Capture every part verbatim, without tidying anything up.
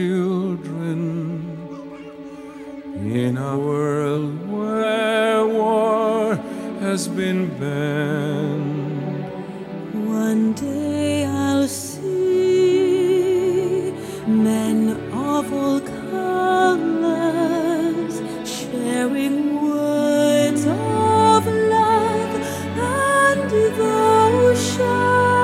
children in a world where war has been banned. One day I'll see men of all colors sharing words of love and devotion.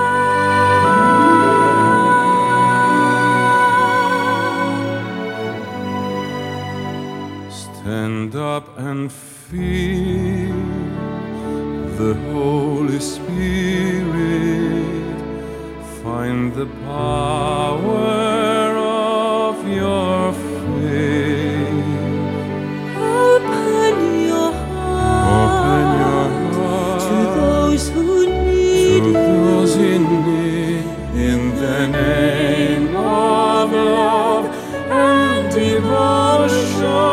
Stand up and feel the Holy Spirit. Find the power of your faith. Open your heart, Open your heart to those who need to those you. in need, in the name of love and devotion.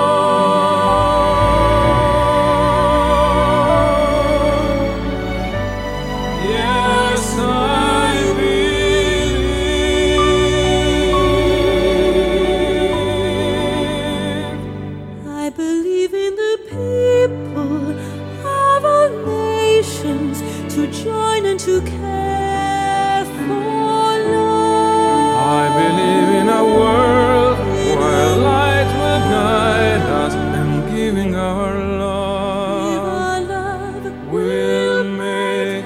I believe in the people of all nations to join and to care for love. I believe in a world where light will guide us, and giving our Give love our love will make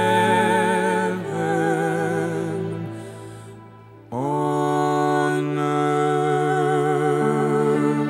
heaven on earth.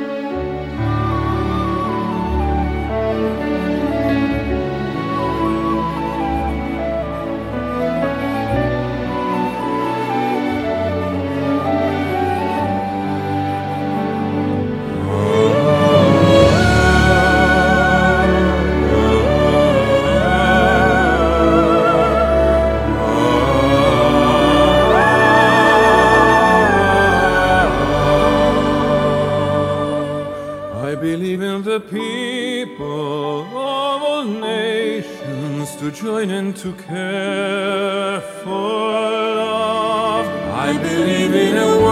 I believe in the people of all nations to join and to care for love. I believe in a world